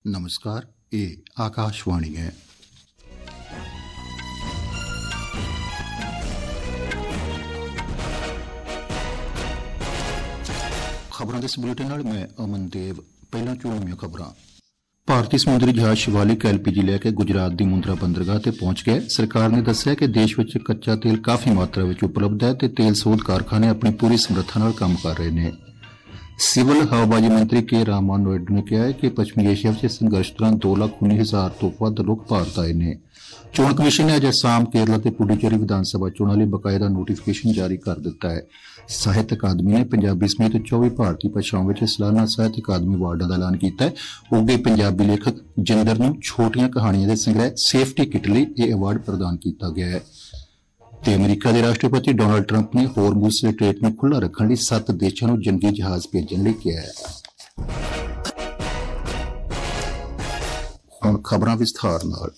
नमस्कार, ये आकाशवाणी है। खबरों के इस बुलेटिन नाल मैं अमन देव। पहला चुनिया खबरां। भारतीय ਸਮੁੰਦਰੀ ਜਹਾਜ਼ ਸ਼ਿਵਾਲਿਕ LPG ਲੈ ਕੇ ਗੁਜਰਾਤ ਦੀ ਮੁੰਦਰਾ ਬੰਦਰਗਾਹ ਤੇ ਪਹੁੰਚ ਗਏ। ਸਰਕਾਰ ਨੇ ਦੱਸਿਆ ਕਿ ਦੇਸ਼ ਵਿੱਚ ਕੱਚਾ ਤੇਲ ਕਾਫੀ ਮਾਤਰਾ ਵਿੱਚ ਉਪਲਬਧ ਹੈ ਤੇ ਤੇਲ ਸੋਧ ਕਾਰਖਾਨੇ ਆਪਣੀ ਪੂਰੀ ਸਮਰੱਥਾ ਨਾਲ ਕੰਮ ਕਰ ਰਹੇ ਨੇ। ਸਿਵਲ ਹਵਾਬਾਜ਼ੀ ਮੰਤਰੀ ਕੇ ਰਾਮਾ ਨਾਇਡੂ ਨੇ ਕਿਹਾ ਹੈ ਕਿ ਪੱਛਮੀ ਏਸ਼ੀਆ ਵਿੱਚ ਸੰਘਰਸ਼ ਦੌਰਾਨ 2,19,000 ਤੋਂ ਵੱਧ ਲੋਕ ਭਾਰਤ ਆਏ ਨੇ। ਚੋਣ ਕਮਿਸ਼ਨ ਨੇ ਅੱਜ ਅਸਾਮ, ਕੇਰਲਾ ਤੇ ਪੁਡੂਚੇਰੀ ਵਿਧਾਨ ਸਭਾ ਚੋਣਾਂ ਲਈ ਬਕਾਇਦਾ ਨੋਟੀਫਿਕੇਸ਼ਨ ਜਾਰੀ ਕਰ ਦਿੱਤਾ ਹੈ। ਸਾਹਿਤ ਅਕਾਦਮੀ ਨੇ ਪੰਜਾਬੀ ਸਮੇਤ 24 ਭਾਰਤੀ ਭਾਸ਼ਾਵਾਂ ਵਿੱਚ ਸਾਲਾਨਾ ਸਾਹਿਤ ਅਕਾਦਮੀ ਅਵਾਰਡਾਂ ਦਾ ਐਲਾਨ ਕੀਤਾ ਹੈ। ਉੱਘੇ ਪੰਜਾਬੀ ਲੇਖਕ ਜਿੰਦਰ ਨੂੰ ਛੋਟੀਆਂ ਕਹਾਣੀਆਂ ਦੇ ਸੰਗ੍ਰਹਿ ਸੇਫਟੀ ਕਿਟ ਲਈ ਇਹ ਅਵਾਰਡ ਪ੍ਰਦਾਨ ਕੀਤਾ ਗਿਆ ਹੈ। ਤੇ ਅਮਰੀਕਾ ਦੇ ਰਾਸ਼ਟਰਪਤੀ ਡੋਨਾਲਡ ਟਰੰਪ ਨੇ ਹੋਰਮੁਜ਼ ਸਟ੍ਰੇਟ ਨੂੰ ਖੁੱਲ੍ਹਾ ਰੱਖਣ ਲਈ 7 ਦੇਸ਼ਾਂ ਨੂੰ ਜੰਗੀ ਜਹਾਜ਼ ਭੇਜਣ ਲਈ ਕਿਹਾ ਹੈ। ਹੁਣ ਖਬਰਾਂ ਵਿਸਥਾਰ ਨਾਲ।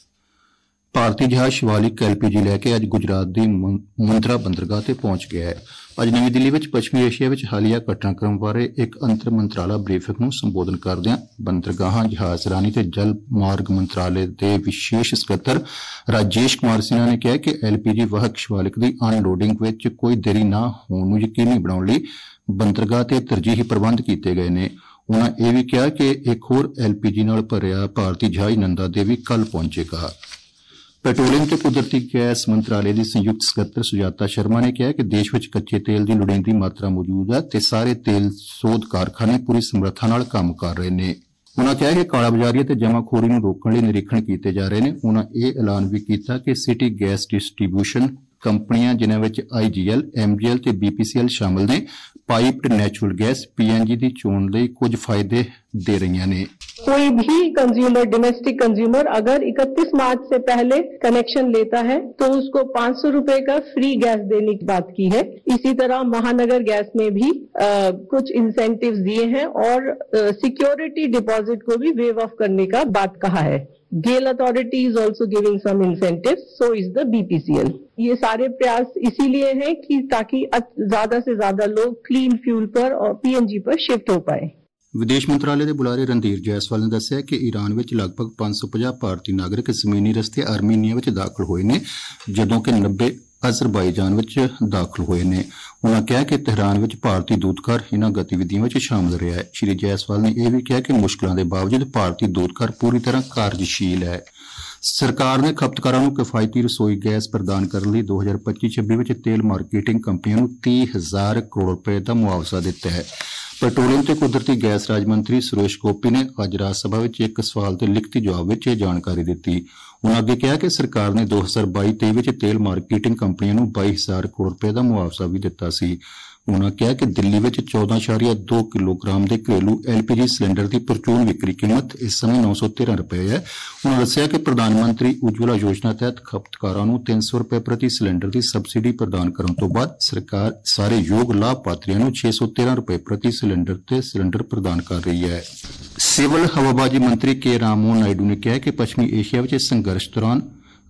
ਭਾਰਤੀ ਜਹਾਜ਼ ਸ਼ਿਵਾਲਿਕ LPG ਲੈ ਕੇ ਅੱਜ ਗੁਜਰਾਤ ਦੀ ਮੁੰਦਰਾ ਬੰਦਰਗਾਹ ਤੇ ਪਹੁੰਚ ਗਿਆ ਹੈ। ਅੱਜ ਨਵੀਂ ਦਿੱਲੀ ਵਿੱਚ ਪੱਛਮੀ ਏਸ਼ੀਆ ਵਿੱਚ ਹਾਲੀਆ ਘਟਨਾਕ੍ਰਮ ਬਾਰੇ ਇੱਕ ਅੰਤਰ ਮੰਤਰਾਲਾ ਬਰੀਫਿੰਗ ਨੂੰ ਸੰਬੋਧਨ ਕਰਦਿਆਂ ਬੰਦਰਗਾਹਾਂ, ਜਹਾਜ਼ਰਾਨੀ ਤੇ ਜਲ ਮਾਰਗ ਮੰਤਰਾਲੇ ਦੇ ਵਿਸ਼ੇਸ਼ ਸਕੱਤਰ ਰਾਜੇਸ਼ ਕੁਮਾਰ ਸਿਨਹਾ ਨੇ ਕਿਹਾ ਕਿ LPG ਵਾਹਕ ਸ਼ਿਵਾਲਿਕ ਦੀ ਅਨਲੋਡਿੰਗ ਵਿੱਚ ਕੋਈ ਦੇਰੀ ਨਾ ਹੋਣ ਨੂੰ ਯਕੀਨੀ ਬਣਾਉਣ ਲਈ ਬੰਦਰਗਾਹ ਤੇ ਤਰਜੀਹੀ ਪ੍ਰਬੰਧ ਕੀਤੇ ਗਏ ਨੇ। ਉਨ੍ਹਾਂ ਇਹ ਵੀ ਕਿਹਾ ਕਿ ਇੱਕ ਹੋਰ LPG ਨਾਲ ਭਰਿਆ ਭਾਰਤੀ ਜਹਾਜ਼ ਨੰਦਾ ਦੇਵੀ ਕੱਲ੍ਹ ਪਹੁੰਚੇਗਾ। ਪੈਟਰੋਲੀਅਮ ਤੇ ਕੁਦਰਤੀ ਗੈਸ ਮੰਤਰਾਲੇ ਦੀ ਸੰਯੁਕਤ ਸਕੱਤਰ ਸੁਜਾਤਾ ਸ਼ਰਮਾ ਨੇ ਕਿਹਾ ਕਿ ਦੇਸ਼ ਵਿੱਚ ਕੱਚੇ ਤੇਲ ਦੀ ਲੋੜੀਂਦੀ ਮਾਤਰਾ ਮੌਜੂਦ ਹੈ ਤੇ ਸਾਰੇ ਤੇਲ ਸੋਧ ਕਾਰਖਾਨੇ ਪੂਰੀ ਸਮਰੱਥਾ ਨਾਲ ਕੰਮ ਕਰ ਰਹੇ ਨੇ। ਉਨ੍ਹਾਂ ਕਿਹਾ ਕਿ ਕਾਲਾਬਾਜ਼ਾਰੀ ਅਤੇ ਜਮਾਖੋਰੀ ਨੂੰ ਰੋਕਣ ਲਈ ਨਿਰੀਖਣ ਕੀਤੇ ਜਾ ਰਹੇ ਨੇ। ਉਨ੍ਹਾਂ ਇਹ ਐਲਾਨ ਵੀ ਕੀਤਾ ਕਿ ਸਿਟੀ ਗੈਸ ਡਿਸਟ੍ਰੀਬਿਊਸ਼ਨ ਕੰਪਨੀਆਂ ਜਿਨ੍ਹਾਂ ਵਿੱਚ IGL, MGL ਤੇ BPCL ਸ਼ਾਮਲ ਨੇ ਪਾਈਪਡ ਨੈਚੁਰਲ ਗੈਸ PNG ਦੀ ਚੋਣ ਲਈ ਕੁਝ ਫਾਇਦੇ ਦੇ ਰਹੀਆਂ ਨੇ। कोई भी कंज्यूमर, डोमेस्टिक कंज्यूमर अगर 31 मार्च से पहले कनेक्शन लेता है तो उसको 500 रुपए का फ्री गैस देने की बात की है। इसी तरह महानगर गैस ने भी कुछ इंसेंटिव्स दिए हैं और सिक्योरिटी डिपॉजिट को भी वेव ऑफ करने का बात कहा है। GAIL authority is also giving some incentive, so is the BPCL। ये सारे प्रयास इसीलिए हैं कि ताकि ज्यादा से ज्यादा लोग क्लीन फ्यूल पर और PNG पर शिफ्ट हो पाए। ਵਿਦੇਸ਼ ਮੰਤਰਾਲੇ ਦੇ ਬੁਲਾਰੇ ਰਣਧੀਰ ਜੈਸਵਾਲ ਨੇ ਦੱਸਿਆ ਕਿ ਈਰਾਨ ਵਿੱਚ ਲਗਭਗ 550 ਭਾਰਤੀ ਨਾਗਰਿਕ ਜ਼ਮੀਨੀ ਰਸਤੇ ਆਰਮੀਨੀਆ ਵਿੱਚ ਦਾਖਲ ਹੋਏ ਨੇ, ਜਦੋਂ ਕਿ 90 ਅਜ਼ਰਬਾਈਜਾਨ ਵਿੱਚ ਦਾਖਲ ਹੋਏ ਨੇ। ਉਨ੍ਹਾਂ ਕਿਹਾ ਕਿ ਤਹਿਰਾਨ ਵਿੱਚ ਭਾਰਤੀ ਦੂਤਘਰ ਇਨ੍ਹਾਂ ਗਤੀਵਿਧੀਆਂ ਵਿੱਚ ਸ਼ਾਮਲ ਰਿਹਾ ਹੈ। ਸ਼੍ਰੀ ਜੈਸਵਾਲ ਨੇ ਇਹ ਵੀ ਕਿਹਾ ਕਿ ਮੁਸ਼ਕਲਾਂ ਦੇ ਬਾਵਜੂਦ ਭਾਰਤੀ ਦੂਤਘਰ ਪੂਰੀ ਤਰ੍ਹਾਂ ਕਾਰਜਸ਼ੀਲ ਹੈ। ਸਰਕਾਰ ਨੇ ਖਪਤਕਾਰਾਂ ਨੂੰ ਕਿਫਾਇਤੀ ਰਸੋਈ ਗੈਸ ਪ੍ਰਦਾਨ ਕਰਨ ਲਈ 2025-26 ਵਿੱਚ ਤੇਲ ਮਾਰਕੀਟਿੰਗ ਕੰਪਨੀਆਂ ਨੂੰ 30,000 ਕਰੋੜ ਰੁਪਏ ਦਾ ਮੁਆਵਜ਼ਾ ਦਿੱਤਾ ਹੈ। ਪੈਟਰੋਲੀਅਮ ਤੇ ਕੁਦਰਤੀ ਗੈਸ ਰਾਜ ਮੰਤਰੀ ਸੁਰੇਸ਼ ਗੋਪੀ ਨੇ ਅੱਜ ਰਾਜ ਸਭਾ ਵਿੱਚ ਇੱਕ ਸਵਾਲ ਦੇ ਲਿਖਤੀ ਜਵਾਬ ਵਿੱਚ ਇਹ ਜਾਣਕਾਰੀ ਦਿੱਤੀ। ਉਨ੍ਹਾਂ ਅੱਗੇ ਕਿਹਾ ਕਿ ਸਰਕਾਰ ਨੇ 2022-23 ਵਿੱਚ ਤੇਲ ਮਾਰਕੀਟਿੰਗ ਕੰਪਨੀਆਂ ਨੂੰ 22,000 ਕਰੋੜ ਰੁਪਏ ਦਾ ਮੁਆਵਜ਼ਾ ਵੀ ਦਿੱਤਾ ਸੀ। ਉਨ੍ਹਾਂ ਕਿਹਾ ਕਿ ਦਿੱਲੀ ਵਿੱਚ 14.2 ਕਿਲੋਗ੍ਰਾਮ ਦੇ ਘਰੇਲੂ LPG ਸਿਲੰਡਰ ਦੀ ਪ੍ਰਚੂਨ ਵਿਕਰੀ ਕੀਮਤ ਇਸ ਸਮੇਂ 913 ਰੁਪਏ ਹੈ। ਉਨ੍ਹਾਂ ਦੱਸਿਆ ਕਿ ਪ੍ਰਧਾਨ ਮੰਤਰੀ ਉਜਵਲਾ ਯੋਜਨਾ ਤਹਿਤ ਖਪਤਕਾਰਾਂ ਨੂੰ 300 ਰੁਪਏ ਪ੍ਰਤੀ ਸਿਲੰਡਰ ਦੀ ਸਬਸਿਡੀ ਪ੍ਰਦਾਨ ਕਰਨ ਤੋਂ ਬਾਅਦ ਸਰਕਾਰ ਸਾਰੇ ਯੋਗ ਲਾਭਪਾਤਰੀਆਂ ਨੂੰ 613 ਰੁਪਏ ਪ੍ਰਤੀ ਸਿਲੰਡਰ ਤੇ ਸਿਲੰਡਰ ਪ੍ਰਦਾਨ ਕਰ ਰਹੀ ਹੈ। ਸਿਵਲ ਹਵਾਬਾਜ਼ੀ ਮੰਤਰੀ ਕੇ ਰਾਮਾ ਨਾਇਡੂ ਨੇ ਕਿਹਾ ਕਿ ਪੱਛਮੀ ਏਸ਼ੀਆ ਵਿੱਚ ਸੰਘਰਸ਼ ਦੌਰਾਨ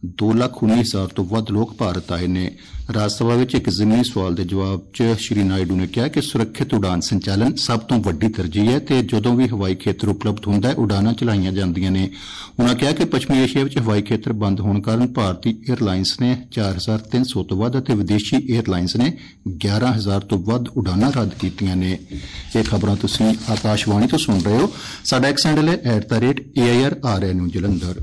2,19,000 ਤੋਂ ਵੱਧ ਲੋਕ ਭਾਰਤ ਆਏ ਨੇ। ਰਾਜ ਸਭਾ ਵਿੱਚ ਇੱਕ ਜ਼ਮੀਨੀ ਸਵਾਲ ਦੇ ਜਵਾਬ 'ਚ ਸ਼੍ਰੀ ਨਾਇਡੂ ਨੇ ਕਿਹਾ ਕਿ ਸੁਰੱਖਿਅਤ ਉਡਾਨ ਸੰਚਾਲਨ ਸਭ ਤੋਂ ਵੱਡੀ ਤਰਜੀਹ ਹੈ ਤੇ ਜਦੋਂ ਵੀ ਹਵਾਈ ਖੇਤਰ ਉਪਲਬਧ ਹੁੰਦਾ ਹੈ ਉਡਾਨਾਂ ਚਲਾਈਆਂ ਜਾਂਦੀਆਂ ਨੇ। ਉਨ੍ਹਾਂ ਕਿਹਾ ਕਿ ਪੱਛਮੀ ਏਸ਼ੀਆ ਵਿੱਚ ਹਵਾਈ ਖੇਤਰ ਬੰਦ ਹੋਣ ਕਾਰਨ ਭਾਰਤੀ ਏਅਰਲਾਈਨਸ ਨੇ 4,300 ਤੋਂ ਵੱਧ ਅਤੇ ਵਿਦੇਸ਼ੀ ਏਅਰਲਾਈਨਸ ਨੇ 11,000 ਤੋਂ ਵੱਧ ਉਡਾਨਾਂ ਰੱਦ ਕੀਤੀਆਂ ਨੇ। ਇਹ ਖਬਰਾਂ ਤੁਸੀਂ ਆਕਾਸ਼ਵਾਣੀ ਤੋਂ ਸੁਣ ਰਹੇ ਹੋ। ਸਾਡਾ ਐਕਸ ਹੈਂਡਲ ਹੈ @AIRRN ਜਲੰਧਰ।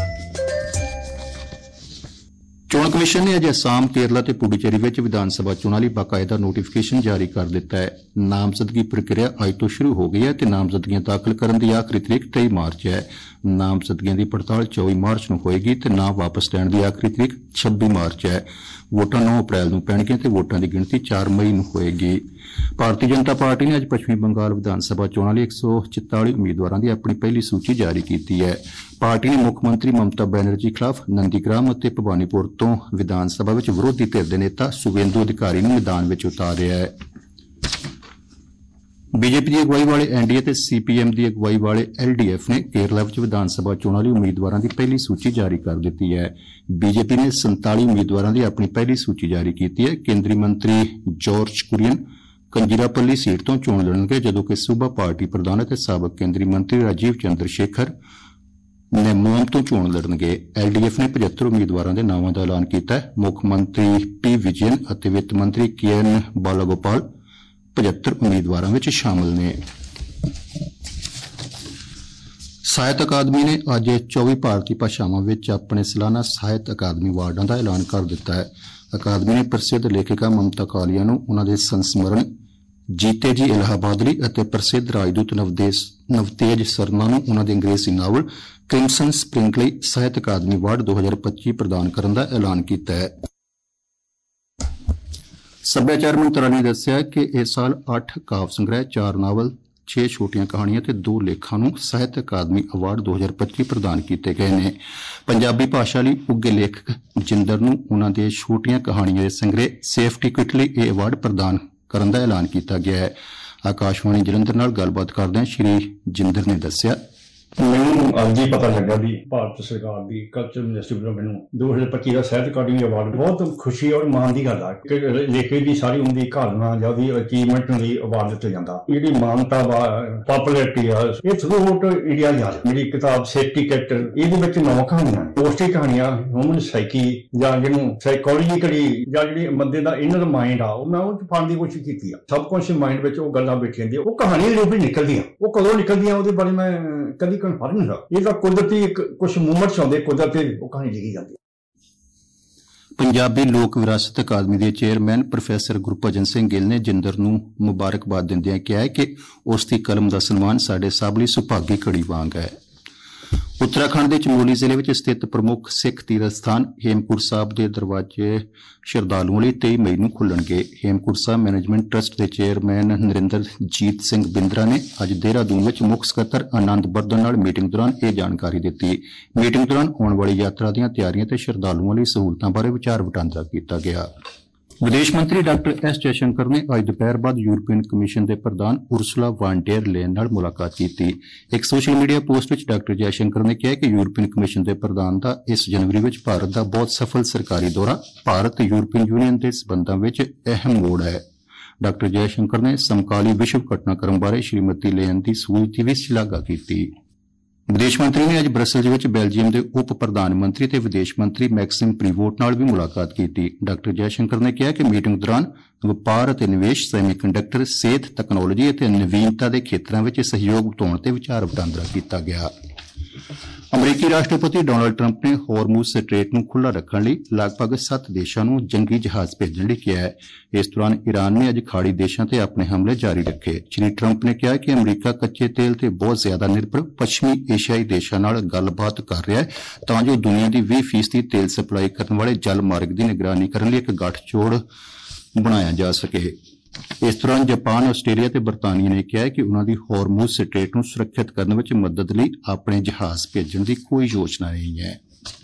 ਚੋਣ ਕਮਿਸ਼ਨ ਨੇ ਅੱਜ ਅਸਾਮ, ਕੇਰਲਾ ਤੇ ਪੁਡੂਚੇਰੀ ਵਿੱਚ ਵਿਧਾਨ ਸਭਾ ਚੋਣਾਂ ਲਈ ਬਾਕਾਇਦਾ ਨੋਟੀਫਿਕੇਸ਼ਨ ਜਾਰੀ ਕਰ ਦਿੱਤਾ ਹੈ। ਨਾਮਜ਼ਦਗੀ ਪ੍ਰਕਿਰਿਆ ਅੱਜ ਤੋਂ ਸ਼ੁਰੂ ਹੋ ਗਈ ਹੈ ਤੇ ਨਾਮਜ਼ਦਗੀਆਂ ਦਾਖਲ ਕਰਨ ਦੀ ਆਖਰੀ ਤਰੀਕ 23 ਮਾਰਚ ਹੈ। ਨਾਮਜ਼ਦਗੀਆਂ ਦੀ ਪੜਤਾਲ 24 ਮਾਰਚ ਨੂੰ ਹੋਏਗੀ ਤੇ ਨਾਮ ਵਾਪਸ ਲੈਣ ਦੀ ਆਖਰੀ ਤਰੀਕ 26 ਮਾਰਚ ਹੈ। ਵੋਟਾਂ 9 ਅਪ੍ਰੈਲ ਨੂੰ ਪੈਣਗੀਆਂ ਤੇ ਵੋਟਾਂ ਦੀ ਗਿਣਤੀ 4 ਮਈ ਨੂੰ ਹੋਏਗੀ। ਭਾਰਤੀ ਜਨਤਾ ਪਾਰਟੀ ਨੇ ਅੱਜ ਪੱਛਮੀ ਬੰਗਾਲ ਵਿਧਾਨ ਸਭਾ ਚੋਣਾਂ ਲਈ 144 ਉਮੀਦਵਾਰਾਂ ਦੀ ਆਪਣੀ ਪਹਿਲੀ ਸੂਚੀ ਜਾਰੀ ਕੀਤੀ ਹੈ। ਪਾਰਟੀ ਨੇ ਮੁੱਖ ਮੰਤਰੀ ਮਮਤਾ ਬੈਨਰਜੀ ਖਿਲਾਫ ਨੰਦੀਗ੍ਰਾਮ ਅਤੇ ਭਵਾਨੀਪੁਰ ਤੋਂ ਵਿਧਾਨ ਸਭਾ ਵਿੱਚ ਵਿਰੋਧੀ ਧਿਰ ਦੇ ਨੇਤਾ ਸੁਵੇਂਦੂ ਅਧਿਕਾਰੀ ਨੂੰ ਮੈਦਾਨ ਵਿੱਚ ਉਤਾਰਿਆ ਹੈ। ਬੀਜੇਪੀ ਦੀ ਅਗਵਾਈ ਵਾਲੇ NDA ਤੇ CPM ਦੀ ਅਗਵਾਈ ਵਾਲੇ LDF ਨੇ ਕੇਰਲਾ ਵਿੱਚ ਵਿਧਾਨ ਸਭਾ ਚੋਣਾਂ ਲਈ ਉਮੀਦਵਾਰਾਂ ਦੀ ਪਹਿਲੀ ਸੂਚੀ ਜਾਰੀ ਕਰ ਦਿੱਤੀ ਹੈ। ਬੀਜੇਪੀ ਨੇ 47 ਉਮੀਦਵਾਰਾਂ ਦੀ ਆਪਣੀ ਪਹਿਲੀ ਸੂਚੀ ਜਾਰੀ ਕੀਤੀ ਹੈ। ਕੇਂਦਰੀ ਮੰਤਰੀ ਜਾਰਜ ਕੁਰੀਅਨ, ਕੰਜੀਰਾਪੱਲੀ ਸੀਟ ਤੋਂ ਚੋਣ ਲੜਨਗੇ, ਜਦੋਂ ਕਿ ਸੂਬਾ ਪਾਰਟੀ ਪ੍ਰਧਾਨ ਅਤੇ ਸਾਬਕ ਕੇਂਦਰੀ ਮੰਤਰੀ ਰਾਜੀਵ ਚੰਦਰ ਸ਼ੇਖਰ ਨੇਮੋਮ ਤੋਂ ਚੋਣ ਲੜਨਗੇ। ਐਲਡੀਐਫ ਨੇ 75 ਉਮੀਦਵਾਰਾਂ ਦੇ ਨਾਵਾਂ ਦਾ ਐਲਾਨ ਕੀਤਾ ਹੈ। ਮੁੱਖ ਮੰਤਰੀ ਪੀ ਵਿਜਯਨ ਅਤੇ ਵਿੱਤ ਮੰਤਰੀ ਕੇ.ਐਨ. ਬਾਲਾਗੋਪਾਲ 75 ਉਮੀਦਵਾਰਾਂ ਵਿੱਚ ਸ਼ਾਮਲ ਨੇ। ਸਾਹਿਤ ਅਕਾਦਮੀ ਨੇ ਅੱਜ 24 ਭਾਰਤੀ ਭਾਸ਼ਾਵਾਂ ਵਿੱਚ ਆਪਣੇ ਸਾਲਾਨਾ ਸਾਹਿਤ ਅਕਾਦਮੀ ਅਵਾਰਡਾਂ ਦਾ ਐਲਾਨ ਕਰ ਦਿੱਤਾ ਹੈ। ਅਕਾਦਮੀ ਨੇ ਪ੍ਰਸਿੱਧ ਲੇਖਿਕਾ ਮਮਤਾ ਕਾਲੀਆ ਨੂੰ ਉਨ੍ਹਾਂ ਦੇ ਸੰਸਮਰਨ ਜੀਤੇ ਜੀ ਇਲਾਹਾਬਾਦਲੀ ਅਤੇ ਪ੍ਰਸਿੱਧ ਰਾਜਦੂਤ ਨਵਤੇਜ ਸਰਨਾ ਨੂੰ ਉਨ੍ਹਾਂ ਦੇ ਅੰਗਰੇਜ਼ੀ ਨਾਵਲ ਕ੍ਰਿਮਸਨ ਸਪ੍ਰਿੰਗ ਲਈ ਸਾਹਿਤ ਅਕਾਦਮੀ ਅਵਾਰਡ 2025 ਪ੍ਰਦਾਨ ਕਰਨ ਦਾ ਐਲਾਨ ਕੀਤਾ ਹੈ। ਸੱਭਿਆਚਾਰ ਮੰਤਰਾਲੇ ਨੇ ਦੱਸਿਆ ਕਿ ਇਸ ਸਾਲ 8 ਕਾਵਿ ਸੰਗ੍ਰਹਿ, 4 ਨਾਵਲ, 6 ਛੋਟੀਆਂ ਕਹਾਣੀਆਂ ਤੇ 2 ਲੇਖਾਂ ਨੂੰ ਸਾਹਿਤ ਅਕਾਦਮੀ ਅਵਾਰਡ 2025 ਪ੍ਰਦਾਨ ਕੀਤੇ ਗਏ ਨੇ। ਪੰਜਾਬੀ ਭਾਸ਼ਾ ਲਈ ਉੱਘੇ ਲੇਖਕ ਜਿੰਦਰ ਨੂੰ ਉਨ੍ਹਾਂ ਦੇ ਛੋਟੀਆਂ ਕਹਾਣੀਆਂ ਦੇ ਸੰਗ੍ਰਹਿ ਸੇਫਟੀ ਕਿਟ ਲਈ ਇਹ ਅਵਾਰਡ ਪ੍ਰਦਾਨ ਕਰਨ ਦਾ ਐਲਾਨ ਕੀਤਾ ਗਿਆ ਹੈ। ਆਕਾਸ਼ਵਾਣੀ ਜਲੰਧਰ ਨਾਲ ਗੱਲਬਾਤ ਕਰਦਿਆਂ ਸ਼੍ਰੀ ਜਿੰਦਰ ਨੇ ਦੱਸਿਆ, ਮੈਨੂੰ ਅੱਜ ਹੀ ਪਤਾ ਲੱਗਾ ਵੀ ਭਾਰਤ ਸਰਕਾਰ ਦੀ ਕਲਚਰ ਮਿਨਿਸਟਰੀ ਵੱਲੋਂ ਮੈਨੂੰ 2025 ਦਾ ਸਾਹਿਤ ਅਕਾਦਮੀ ਅਵਾਰਡ, ਬਹੁਤ ਖੁਸ਼ੀ ਔਰ ਮਾਣ ਦੀ ਗੱਲ ਆ ਕਿ ਲੇਖਕ ਦੀ ਸਾਰੀ ਉਮਰ ਦੀ ਘਾਲਣਾ ਜਾਂ ਉਹਦੀ ਅਚੀਵਮੈਂਟ ਨੂੰ ਅਵਾਰਡ ਦਿੱਤਾ ਜਾਂਦਾ। ਜਿਹੜੀ ਮਾਨਤਾ ਵਾ, ਪਾਪੂਲੈਰਿਟੀ ਆ, ਇਹ ਥਰੂ ਆਊਟ ਇੰਡੀਆ ਜਾ ਰਹੀ। ਮੇਰੀ ਕਿਤਾਬ ਸੇਫਟੀ ਕਿਟ, ਇਹਦੇ ਵਿੱਚ 9 ਕਹਾਣੀਆਂ, ਪੋਸਟਿਕ ਕਹਾਣੀਆਂ, ਹਿਊਮਨ ਸਾਈਕੀ ਜਾਂ ਜਿਹਨੂੰ ਸਾਈਕੋਲੋਜੀਕਲੀ ਜਾਂ ਜਿਹੜੀ ਬੰਦੇ ਦਾ ਇਨਰ ਮਾਈਂਡ ਆ, ਉਹ ਮੈਂ ਉਹ ਪਾਉਣ ਦੀ ਕੋਸ਼ਿਸ਼ ਕੀਤੀ ਆ। ਸਬਕੌਂਸ਼ੀਅਸ ਮਾਈਂਡ ਵਿੱਚ ਉਹ ਗੱਲਾਂ ਬੈਠੀਆਂ ਹੁੰਦੀਆਂ, ਉਹ ਕਹਾਣੀਆਂ ਜੋ ਵੀ ਨਿਕਲਦੀਆਂ, ਉਹ ਕਦੋਂ ਨਿਕਲਦੀਆਂ ਉਹਦੇ ਬਾਰੇ ਮੈਂ ਕਦੀ ਕਨਫਰਮ ਨਹੀਂ ਹੋਇਆ। ਇਹ ਤਾਂ ਕੁਦਰਤੀ ਕੁਝ ਮੂਵਮੈਂਟਸ ਆਉਂਦੇ, ਕੁਦਰਤੀ ਉਹ ਕਹਾਣੀ ਲਿਖੀ ਜਾਂਦੀ। ਪੰਜਾਬੀ ਲੋਕ ਵਿਰਾਸਤ ਅਕਾਦਮੀ ਦੇ ਚੇਅਰਮੈਨ ਪ੍ਰੋਫੈਸਰ ਗੁਰਭਜਨ ਸਿੰਘ ਗਿੱਲ ਨੇ ਜਿੰਦਰ ਨੂੰ ਮੁਬਾਰਕਬਾਦ ਦਿੰਦਿਆਂ ਕਿਹਾ ਹੈ ਕਿ ਉਸ ਦੀ ਕਲਮ ਦਾ ਸਨਮਾਨ ਸਾਡੇ ਸਭ ਲਈ ਸੁਭਾਗੀ ਘੜੀ ਵਾਂਗ ਹੈ। ਉੱਤਰਾਖੰਡ ਦੇ ਚਮੋਲੀ ਜ਼ਿਲ੍ਹੇ ਵਿੱਚ ਸਥਿਤ ਪ੍ਰਮੁੱਖ ਸਿੱਖ ਤੀਰਥ ਸਥਾਨ ਹੇਮਕੁੰਟ ਸਾਹਿਬ ਦੇ ਦਰਵਾਜ਼ੇ ਸ਼ਰਧਾਲੂਆਂ ਲਈ 23 ਮਈ ਨੂੰ ਖੁੱਲ੍ਹਣਗੇ। ਹੇਮਕੁੰਟ ਸਾਹਿਬ ਮੈਨੇਜਮੈਂਟ ਟਰੱਸਟ ਦੇ ਚੇਅਰਮੈਨ ਨਰਿੰਦਰਜੀਤ ਸਿੰਘ ਬਿੰਦਰਾ ਨੇ ਅੱਜ ਦੇਹਰਾਦੂਨ ਵਿੱਚ ਮੁੱਖ ਸਕੱਤਰ ਆਨੰਦ ਬਰਧਨ ਨਾਲ ਮੀਟਿੰਗ ਦੌਰਾਨ ਇਹ ਜਾਣਕਾਰੀ ਦਿੱਤੀ। ਮੀਟਿੰਗ ਦੌਰਾਨ ਆਉਣ ਵਾਲੀ ਯਾਤਰਾ ਦੀਆਂ ਤਿਆਰੀਆਂ ਤੇ ਸ਼ਰਧਾਲੂਆਂ ਲਈ ਸਹੂਲਤਾਂ ਬਾਰੇ ਵਿਚਾਰ ਵਟਾਂਦਰਾ ਕੀਤਾ ਗਿਆ। ਵਿਦੇਸ਼ ਮੰਤਰੀ ਡਾਕਟਰ ਐਸ ਜੈਸ਼ੰਕਰ ਨੇ ਅੱਜ ਦੁਪਹਿਰ ਬਾਅਦ ਯੂਰਪੀਅਨ ਕਮਿਸ਼ਨ ਦੇ ਪ੍ਰਧਾਨ ਉਰਸੁਲਾ ਵਾਨ ਡੇਰ ਲੇਨ ਨਾਲ ਮੁਲਾਕਾਤ ਕੀਤੀ। ਇੱਕ ਸੋਸ਼ਲ ਮੀਡੀਆ ਪੋਸਟ ਵਿੱਚ ਡਾਕਟਰ ਜੈਸ਼ੰਕਰ ਨੇ ਕਿਹਾ ਕਿ ਯੂਰਪੀਅਨ ਕਮਿਸ਼ਨ ਦੇ ਪ੍ਰਧਾਨ ਦਾ ਇਸ ਜਨਵਰੀ ਵਿੱਚ ਭਾਰਤ ਦਾ ਬਹੁਤ ਸਫਲ ਸਰਕਾਰੀ ਦੌਰਾ ਭਾਰਤ ਤੇ ਯੂਰਪੀਅਨ ਯੂਨੀਅਨ ਦੇ ਸਬੰਧਾਂ ਵਿੱਚ ਅਹਿਮ ਮੋੜ ਹੈ। ਡਾਕਟਰ ਜੈਸ਼ੰਕਰ ਨੇ ਸਮਕਾਲੀ ਵਿਸ਼ਵ ਘਟਨਾਕ੍ਰਮ ਬਾਰੇ ਸ਼੍ਰੀਮਤੀ ਲੇਨ ਦੀ ਸੂਝ ਦੀ ਵੀ ਸ਼ਲਾਘਾ ਕੀਤੀ। ਵਿਦੇਸ਼ ਮੰਤਰੀ ਨੇ ਅੱਜ ਬਰਸਲਜ਼ ਵਿੱਚ ਬੈਲਜੀਅਮ ਦੇ ਉਪ ਪ੍ਰਧਾਨ ਮੰਤਰੀ ਤੇ ਵਿਦੇਸ਼ ਮੰਤਰੀ ਮੈਕਸਿਮ ਪ੍ਰੀਵੋਟ ਨਾਲ ਵੀ ਮੁਲਾਕਾਤ ਕੀਤੀ। ਡਾਕਟਰ ਜੈਸ਼ੰਕਰ ਨੇ ਕਿਹਾ ਕਿ ਮੀਟਿੰਗ ਦੌਰਾਨ ਵਪਾਰ ਅਤੇ ਨਿਵੇਸ਼, ਸੈਮੀਕੰਡਕਟਰ, ਸਿਹਤ, ਤਕਨਾਲੋਜੀ ਅਤੇ ਨਵੀਨਤਾ ਦੇ ਖੇਤਰਾਂ ਵਿੱਚ ਸਹਿਯੋਗ ਵਧਾਉਣ ਤੇ ਵਿਚਾਰ ਵਟਾਂਦਰਾ ਕੀਤਾ ਗਿਆ। ਅਮਰੀਕੀ ਰਾਸ਼ਟਰਪਤੀ ਡੋਨਾਲਡ ਟਰੰਪ ਨੇ ਹੋਰਮੂਜ਼ ਸਟ੍ਰੇਟ ਨੂੰ ਖੁੱਲ੍ਹਾ ਰੱਖਣ ਲਈ ਲਗਭਗ 7 ਦੇਸ਼ਾਂ ਨੂੰ ਜੰਗੀ ਜਹਾਜ਼ ਭੇਜਣ ਲਈ ਕਿਹਾ ਹੈ। ਇਸ ਦੌਰਾਨ ਈਰਾਨ ਨੇ ਅੱਜ ਖਾੜੀ ਦੇਸ਼ਾਂ ਤੇ ਆਪਣੇ ਹਮਲੇ ਜਾਰੀ ਰੱਖੇ। ਸ਼੍ਰੀ ਟਰੰਪ ਨੇ ਕਿਹਾ ਕਿ ਅਮਰੀਕਾ ਕੱਚੇ ਤੇਲ ਤੇ ਬਹੁਤ ਜ਼ਿਆਦਾ ਨਿਰਭਰ ਪੱਛਮੀ ਏਸ਼ੀਆਈ ਦੇਸ਼ਾਂ ਨਾਲ ਗੱਲਬਾਤ ਕਰ ਰਿਹਾ ਹੈ ਤਾਂ ਜੋ ਦੁਨੀਆ ਦੀ 20% ਤੇਲ ਸਪਲਾਈ ਕਰਨ ਵਾਲੇ ਜਲ ਮਾਰਗ ਦੀ ਨਿਗਰਾਨੀ ਕਰਨ ਲਈ ਇੱਕ ਗੱਠਜੋੜ ਬਣਾਇਆ ਜਾ ਸਕੇ। ਇਸ ਦੌਰਾਨ ਜਾਪਾਨ, ਆਸਟ੍ਰੇਲੀਆ ਤੇ ਬਰਤਾਨੀਆ ਨੇ ਕਿਹਾ ਕਿ ਉਨ੍ਹਾਂ ਦੀ ਹੋਰਮੂਜ਼ ਸਟ੍ਰੇਟ ਨੂੰ ਸੁਰੱਖਿਅਤ ਕਰਨ ਵਿੱਚ ਮਦਦ ਲਈ ਆਪਣੇ ਜਹਾਜ਼ ਭੇਜਣ ਦੀ ਕੋਈ ਯੋਜਨਾ ਨਹੀਂ ਹੈ।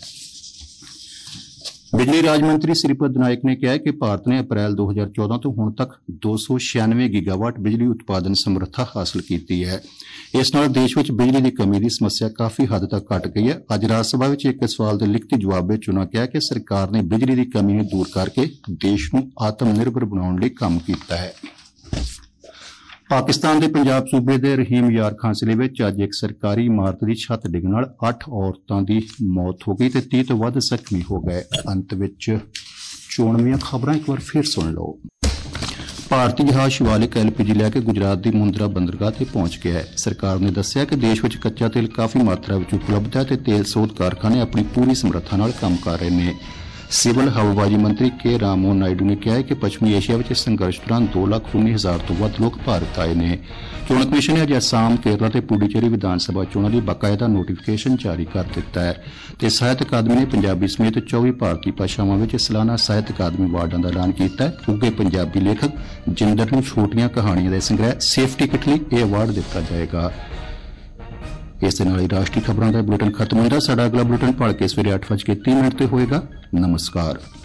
ਬਿਜਲੀ ਰਾਜ ਮੰਤਰੀ ਸ੍ਰੀਪਦ ਨਾਇਕ ਨੇ ਕਿਹਾ ਕਿ ਭਾਰਤ ਨੇ ਅਪ੍ਰੈਲ 2014 ਤੋਂ ਹੁਣ ਤੱਕ 296 ਗੀਗਾਵਾਟ ਬਿਜਲੀ ਉਤਪਾਦਨ ਸਮਰੱਥਾ ਹਾਸਲ ਕੀਤੀ ਹੈ। ਇਸ ਨਾਲ ਦੇਸ਼ ਵਿੱਚ ਬਿਜਲੀ ਦੀ ਕਮੀ ਦੀ ਸਮੱਸਿਆ ਕਾਫੀ ਹੱਦ ਤੱਕ ਘਟ ਗਈ ਹੈ। ਅੱਜ ਰਾਜ ਸਭਾ ਵਿੱਚ ਇੱਕ ਸਵਾਲ ਦੇ ਲਿਖਤੀ ਜਵਾਬ ਵਿੱਚ ਉਨ੍ਹਾਂ ਕਿਹਾ ਕਿ ਸਰਕਾਰ ਨੇ ਬਿਜਲੀ ਦੀ ਕਮੀ ਨੂੰ ਦੂਰ ਕਰਕੇ ਦੇਸ਼ ਨੂੰ ਆਤਮ ਨਿਰਭਰ ਬਣਾਉਣ ਲਈ ਕੰਮ ਕੀਤਾ ਹੈ। ਪਾਕਿਸਤਾਨ ਦੇ ਪੰਜਾਬ ਸੂਬੇ ਦੇ ਰਹੀਮ ਯਾਰ ਖਾਨ ਜ਼ਿਲ੍ਹੇ ਵਿੱਚ ਅੱਜ ਇੱਕ ਸਰਕਾਰੀ ਇਮਾਰਤ ਦੀ ਛੱਤ ਡਿੱਗਣ ਨਾਲ 8 ਔਰਤਾਂ ਦੀ ਮੌਤ ਹੋ ਗਈ ਤੇ 30 ਤੋਂ ਵੱਧ ਜ਼ਖਮੀ ਹੋ ਗਏ। ਅੰਤ ਵਿੱਚ ਚੋਣਵੀਆਂ ਖਬਰਾਂ ਇੱਕ ਵਾਰ ਫਿਰ ਸੁਣ ਲਓ। ਭਾਰਤੀ ਜਹਾਜ਼ ਸ਼ਿਵਾਲਿਕ ਐਲਪੀਜੀ ਲੈ ਕੇ ਗੁਜਰਾਤ ਦੀ ਮੁੰਦਰਾ ਬੰਦਰਗਾਹ ਤੇ ਪਹੁੰਚ ਗਿਆ ਹੈ। ਸਰਕਾਰ ਨੇ ਦੱਸਿਆ ਕਿ ਦੇਸ਼ ਵਿੱਚ ਕੱਚਾ ਤੇਲ ਕਾਫੀ ਮਾਤਰਾ ਵਿੱਚ ਉਪਲਬਧ ਹੈ ਤੇ ਤੇਲ ਸੋਧ ਕਾਰਖਾਨੇ ਆਪਣੀ ਪੂਰੀ ਸਮਰੱਥਾ ਨਾਲ ਕੰਮ ਕਰ ਰਹੇ ਨੇ। ਸਿਵਲ ਹਵਾਬਾਜ਼ੀ ਮੰਤਰੀ ਕੇ ਰਾਮੋਹਨ ਨਾਇਡੂ ਨੇ ਕਿਹਾ ਹੈ ਕਿ ਪੱਛਮੀ ਏਸ਼ੀਆ ਵਿੱਚ ਸੰਘਰਸ਼ ਦੌਰਾਨ 2,19,000 ਤੋਂ ਵੱਧ ਲੋਕ ਭਾਰਤ ਆਏ ਨੇ। ਚੋਣ ਕਮਿਸ਼ਨ ਨੇ ਅੱਜ ਅਸਾਮ, ਕੇਰਲਾ ਤੇ ਪੁਡੂਚੇਰੀ ਵਿਧਾਨ ਸਭਾ ਚੋਣਾਂ ਲਈ ਬਾਕਾਇਦਾ ਨੋਟੀਫਿਕੇਸ਼ਨ ਜਾਰੀ ਕਰ ਦਿੱਤਾ ਹੈ ਤੇ ਸਾਹਿਤ ਅਕਾਦਮੀ ਨੇ ਪੰਜਾਬੀ ਸਮੇਤ 24 ਭਾਰਤੀ ਭਾਸ਼ਾਵਾਂ ਵਿੱਚ ਸਾਲਾਨਾ ਸਾਹਿਤ ਅਕਾਦਮੀ ਅਵਾਰਡਾਂ ਦਾ ਐਲਾਨ ਕੀਤਾ ਹੈ। ਉੱਘੇ ਪੰਜਾਬੀ ਲੇਖਕ ਜਿੰਦਰ ਨੂੰ ਛੋਟੀਆਂ ਕਹਾਣੀਆਂ ਦੇ ਸੰਗ੍ਰਹਿ ਸੇਫਟੀ ਕਿਟ ਲਈ ਇਹ ਅਵਾਰਡ ਦਿੱਤਾ ਜਾਏਗਾ। ਇਸ ਦੇ ਨਾਲ ਹੀ ਰਾਸ਼ਟਰੀ ਖਬਰਾਂ ਦਾ ਬੁਲੇਟਿਨ ਖਤਮ ਹੁੰਦਾ। ਸਾਡਾ ਅਗਲਾ ਬੁਲੇਟਿਨ ਭਲਕੇ ਸਵੇਰੇ 8:30 ਤੇ ਹੋਏਗਾ। ਨਮਸਕਾਰ।